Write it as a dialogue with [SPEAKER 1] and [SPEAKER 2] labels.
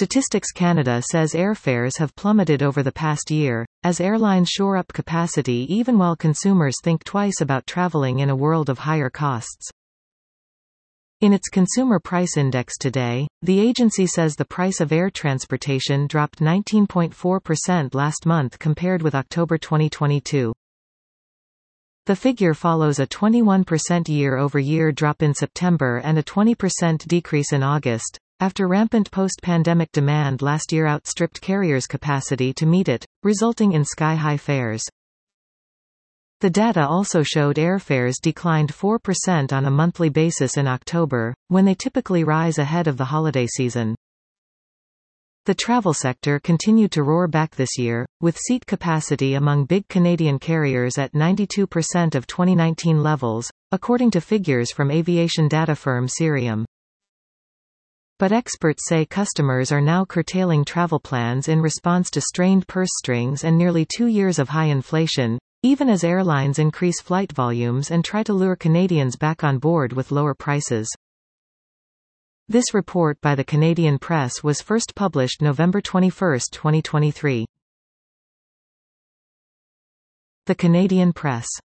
[SPEAKER 1] Statistics Canada says airfares have plummeted over the past year, as airlines shore up capacity even while consumers think twice about traveling in a world of higher costs. In its Consumer Price Index today, the agency says the price of air transportation dropped 19.4% last month compared with October 2022. The figure follows a 21% year-over-year drop in September and a 20% decrease in August, after rampant post-pandemic demand last year outstripped carriers' capacity to meet it, resulting in sky-high fares. The data also showed airfares declined 4% on a monthly basis in October, when they typically rise ahead of the holiday season. The travel sector continued to roar back this year, with seat capacity among big Canadian carriers at 92% of 2019 levels, according to figures from aviation data firm Cirium. But experts say customers are now curtailing travel plans in response to strained purse strings and nearly 2 years of high inflation, even as airlines increase flight volumes and try to lure Canadians back on board with lower prices. This report by the Canadian Press was first published November 21, 2023. The Canadian Press.